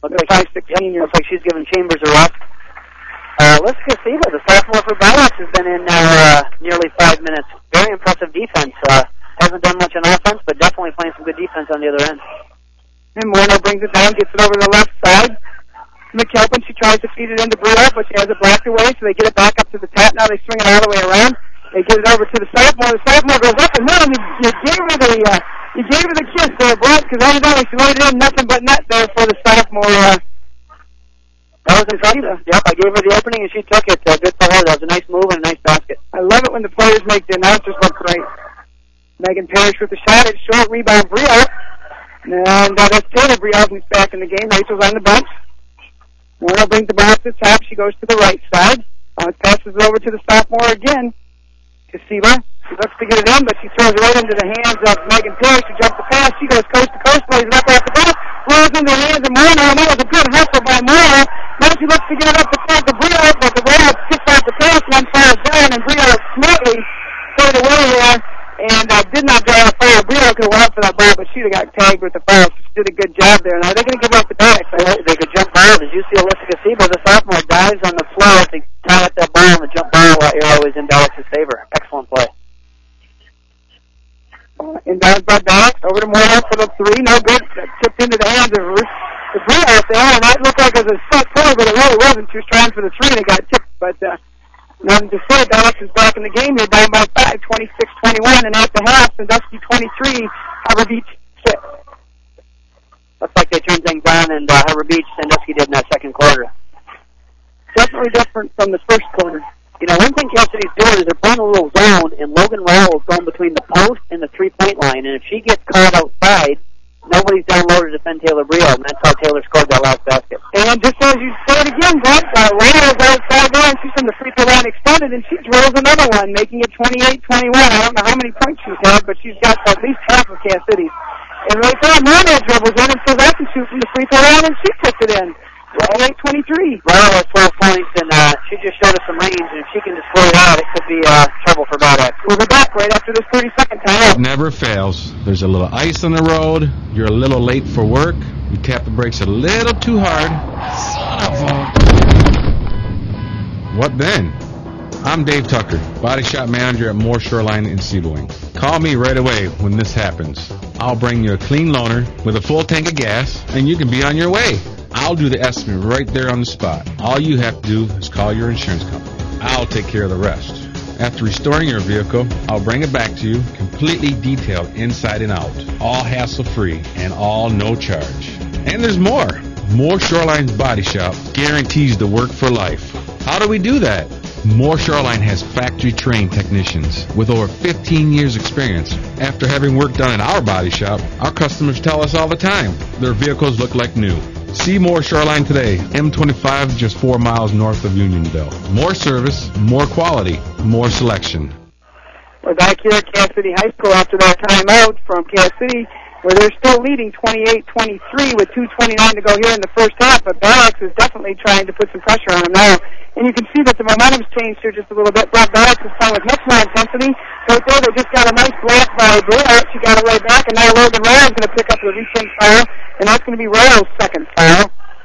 Looks like she's giving Chambers a rest. Alyssa Siva, the sophomore for Bilox, has been in now nearly 5 minutes. Very impressive defense. Hasn't done much on offense, but definitely playing some good defense on the other end. And Moreno brings it down, gets it over to the left side. McKelpin, she tries to feed it into Brio, but she has it blocked away, so they get it back up to the top. Now they swing it all the way around. They get it over to the sophomore. The sophomore goes up, and then you gave her the kiss there, Brett, because evidently she laid it in nothing but net there for the sophomore. That was impressive. Yep, I gave her the opening, and she took it. Good for her. That was a nice move and a nice basket. I love it when the players make the announcers look great. Megan Parrish with the shot. It's short rebound, Brio. And that's Taylor Brio who's back in the game. Rachel's on the bench. Moreno brings the ball to the top. She goes to the right side. Passes it over to the sophomore again. Kasiba. She looks to get it in, but she throws it right into the hands of Megan Parrish. She jumps the pass. She goes coast to coast, plays it up off the ball, rolls into the hands of Moreno, and that was a good hustle by Moreno. Now she looks to get it up the front to Brio, but the Royals kicks off the pass, one falls down, and Brio smartly played away there and did not draw a foul. Brio could have went up for that ball, but she'd have got tagged with the foul. She did a good job there. Now they're going to give up the back. They could jump ball. Did you see Alyssa Kasiba, the sophomore, dives on the floor to tie up that ball, and the jump ball arrow is in Dallas's favor. Excellent play. Inbound by Dallas, over to Moreno for the three, no good. Tipped into the hands of the Brio out there, and that looked like it was a set play, but it really wasn't. She was trying for the three, and it got tipped, but nothing to say. Dallas is back in the game here, down by 5, 26-21, and at the half, Sandusky 23, Harbor Beach 6. Looks like they turned things on, and Harbor Beach, Sandusky did in that second quarter. Definitely different from the first quarter. You know, one thing Cal City's doing is they're playing a little zone, and Logan Rowell is going between the post and the three-point line, and if she gets caught outside, nobody's down low to defend Taylor Brio, and that's how Taylor scored that last basket. And just as you said again, Brett, Rowell is outside there, and she's from the free throw line extended, and she drills another one, making it 28-21. I don't know how many points she's had, but she's got at least half of Cal City's. And right there, Moreno dribbles in and says, I can shoot from the free throw line, and she puts it in. 28-23. Rowell has 12 points, and she just showed us some range, and if she can just score that, it could be trouble for Bad Axe. We'll be back right after this 30-second timeout. It never fails. There's a little ice on the road. You're a little late for work. You tap the brakes a little too hard. Son of a... What then? I'm Dave Tucker, body shop manager at Moore Shoreline in Seaboing. Call me right away when this happens. I'll bring you a clean loaner with a full tank of gas, and you can be on your way. I'll do the estimate right there on the spot. All you have to do is call your insurance company. I'll take care of the rest. After restoring your vehicle, I'll bring it back to you, completely detailed inside and out, all hassle-free, and all no charge. And there's more. Moore Shoreline's Body Shop guarantees the work for life. How do we do that? Moore Shoreline has factory-trained technicians with over 15 years' experience. After having work done in our body shop, our customers tell us all the time their vehicles look like new. See Moore Shoreline today, M25, just 4 miles north of Unionville. More service, more quality, more selection. We're back here at Cass City High School after that timeout from Cass City, where they're still leading 28-23 with 2:29 to go here in the first half, but Barracks is definitely trying to put some pressure on them now. And you can see that the momentum's changed here just a little bit. Brett Barracks is playing with much more intensity. Right there, they just got a nice block by Brewer. She got away back, and now Logan Rowell is going to pick up the recent foul, and that's going to be Rowell's second foul.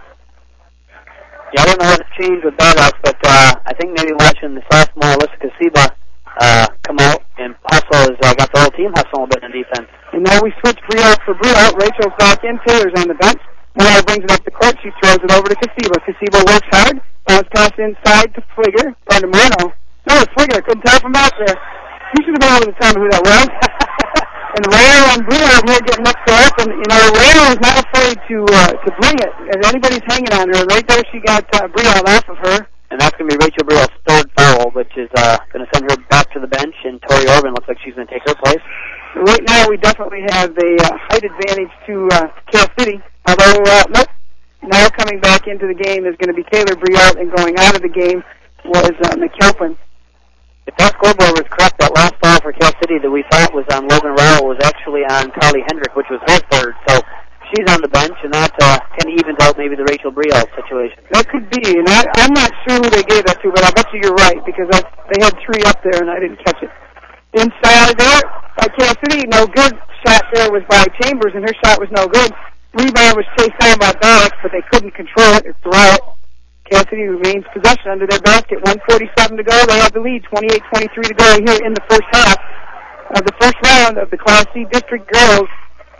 Yeah, I don't know what's changed with Barracks, but I think maybe watching the sophomore Alyssa Kasiba come out and hustle has got the whole team hustling a bit in defense. And now we switch Brewer for Brewer. Rachel's back in. Taylor's on the bench. Moreno brings it up the court. She throws it over to Kasiba. Kasiba works hard. Bounce pass inside to Fligger. Or to Moreno. No, it's Fligger. Couldn't tell from back there. You should have been able to tell me who that was. And Rayo and Brewer here get mixed up. And, you know, Rayo is not afraid to bring it. If anybody's hanging on her, right there she got Brewer off of her. And that's going to be Rachel Brewer's third foul, which is going to send her back to the bench. And Tori Orban looks like she's going to take her place. Right now we definitely have a height advantage to Cal City. Although, nope. Now coming back into the game is going to be Taylor Briot, and going out of the game was McKelpin. If that scoreboard was correct, that last foul for Cal City that we thought was on Logan Rowell was actually on Carly Hendrick, which was her third. So she's on the bench, and that kind of evens out maybe the Rachel Briot situation. That could be, and I'm not sure who they gave that to, but I bet you you're right, because they had three up there, and I didn't catch it. Inside there by Cal City, no good. Shot there was by Chambers, and her shot was no good. rebound was chased down by Balax, but they couldn't control it or throw it. Cassidy remains possession under their basket. 1:47 to go. They have the lead. 28-23 to go here in the first half of the first round of the Class C District Girls.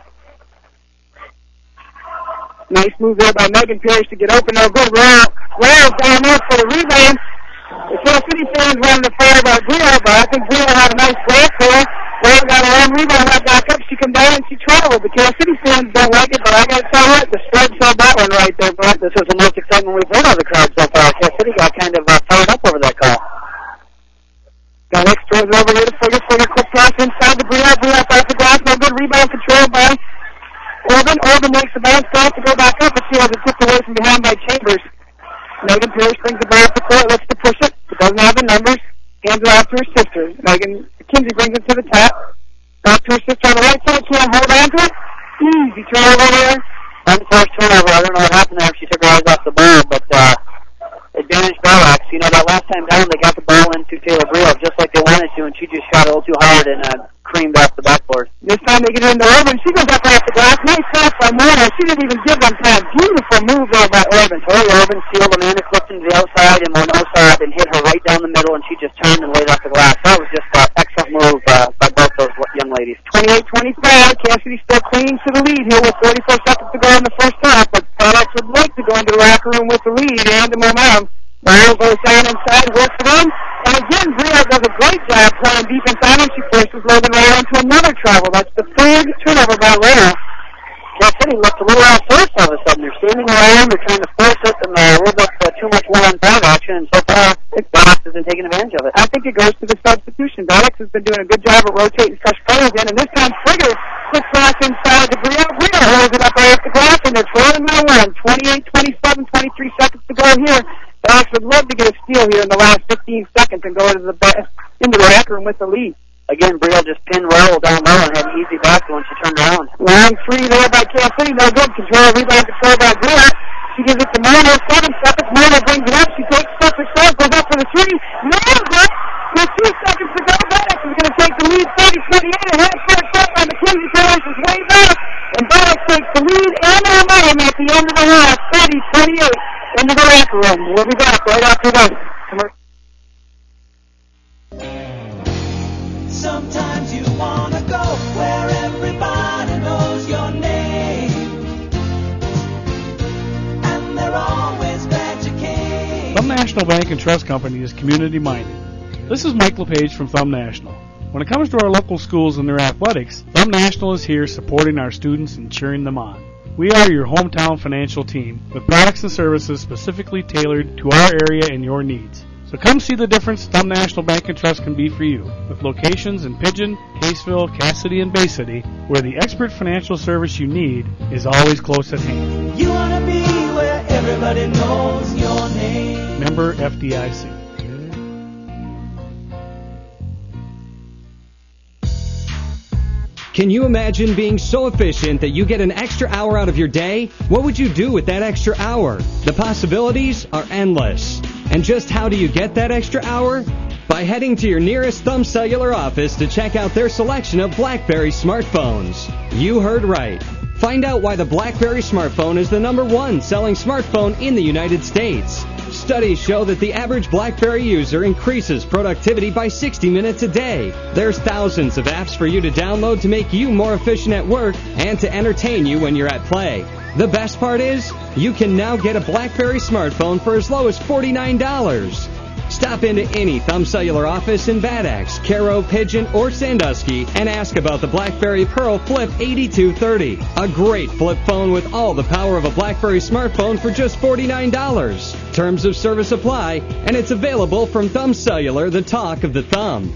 Nice move there by Megan Parrish to get open. No good. Rails down there for the rebound. The Cassidy fans wanted to fire by Brielle, but I think Brielle had a nice grab for her. Rail got a long rebound, got back up. She came down and she traveled. The Cassidy fans don't like it, but I got to tell you, the spread said that one right there, Brett. This was the most excitement we've heard of the crowd so far. Cassidy got kind of fired up over that call. Alex throws it over here to Figure. Quick pass inside the Brielle. Brielle off the glass. No good. Rebound controlled by Orban. Orban makes the bounce pass to go back up, but she has it tipped away from behind by Chambers. Megan Parrish brings the ball up the court, looks to push it, but doesn't have the numbers. Hands it off to her sister. Megan Kinsey brings it to the top. Back to her sister on the right side. Can't hold on to it. Easy turnover there. Unforced turnover. I don't know what happened there if she took her eyes off the ball, but advantage Balax. You know, that last time down, they got the ball into Taylor Brielle just like they wanted to, and she just shot a little too hard and creamed off the backboard. This time they get it into Orban. She goes up off the glass. Nice pass by Mona. She didn't even give them time. Beautiful move there by Orban. Tori Orban sealed. Amanda clipped into the outside, and Mona saw it and hit her right down the middle, and she just turned and laid off the glass. That was just an excellent move by both those young ladies. 28-25. Cassidy still clinging to the lead here with 44 seconds to go in the first half, but Balax would like to go into the locker room with the lead and the momentum. Brielle goes down inside, works it in, and again, Brielle does a great job playing defense on him. She forces Logan Rail into another travel. That's the third turnover by Rail. Cassidy looked a little out of force all of a sudden. They're standing around, they're trying to force it, and a little bit too much one-on-five action, and so far, Balax hasn't taken advantage of it. I think it goes to the substitution. Balax has been doing a good job of rotating fresh players in, and this time Frigger quick pass inside to Brielle. Brielle holds it up off the glass, and they're trailing by one. 28-27, 23 seconds to go here. Balax would love to get a steal here in the last 15 seconds and go into the locker room with the lead. Again, Brielle just pinned Raul down low and had an easy basket when she turned around. Long three there by Cassidy. No good. Rebound control by Brielle. She gives it to Mona. 7 seconds. Mona brings it up. She takes steps herself. Goes up for the three. No good. With 2 seconds to go, Balax is going to take the lead. 30-28. A half-court shot by McKenzie Parrish is way back. And Balax takes the lead and the momentum at the end of the half. 30-28. Into the locker room. We'll be back right after this. Sometimes you want to go where everybody knows your name, and they're always glad you came. Thumb National Bank and Trust Company is community-minded. This is Mike LePage from Thumb National. When it comes to our local schools and their athletics, Thumb National is here supporting our students and cheering them on. We are your hometown financial team with products and services specifically tailored to our area and your needs. So come see the difference Thumb National Bank and Trust can be for you, with locations in Pigeon, Caseville, Cassidy, and Bay City, where the expert financial service you need is always close at hand. You want to be where everybody knows your name. Member FDIC. Can you imagine being so efficient that you get an extra hour out of your day? What would you do with that extra hour? The possibilities are endless. And just how do you get that extra hour? By heading to your nearest Thumb Cellular office to check out their selection of BlackBerry smartphones. You heard right. Find out why the BlackBerry smartphone is the #1 selling smartphone in the United States. Studies show that the average BlackBerry user increases productivity by 60 minutes a day. There's thousands of apps for you to download to make you more efficient at work and to entertain you when you're at play. The best part is, you can now get a BlackBerry smartphone for as low as $49. Stop into any Thumb Cellular office in Bad Axe, Caro, Pigeon, or Sandusky and ask about the BlackBerry Pearl Flip 8230. A great flip phone with all the power of a BlackBerry smartphone for just $49. Terms of service apply, and it's available from Thumb Cellular, the talk of the thumb.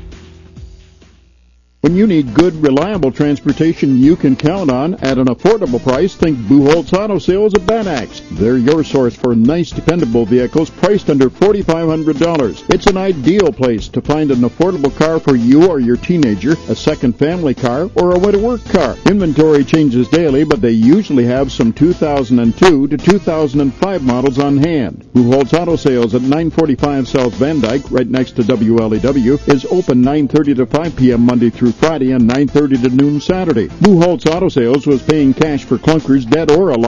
When you need good, reliable transportation you can count on at an affordable price, think Buchholz Auto Sales of Bad Axe. They're your source for nice, dependable vehicles priced under $4,500. It's an ideal place to find an affordable car for you or your teenager, a second family car, or a way-to-work car. Inventory changes daily, but they usually have some 2002 to 2005 models on hand. Buchholz Auto Sales at 945 South Van Dyke, right next to WLEW, is open 9:30 to 5 p.m. Monday through through Friday and 9:30 to noon Saturday. Buchholz Auto Sales was paying cash for clunkers, dead or alive.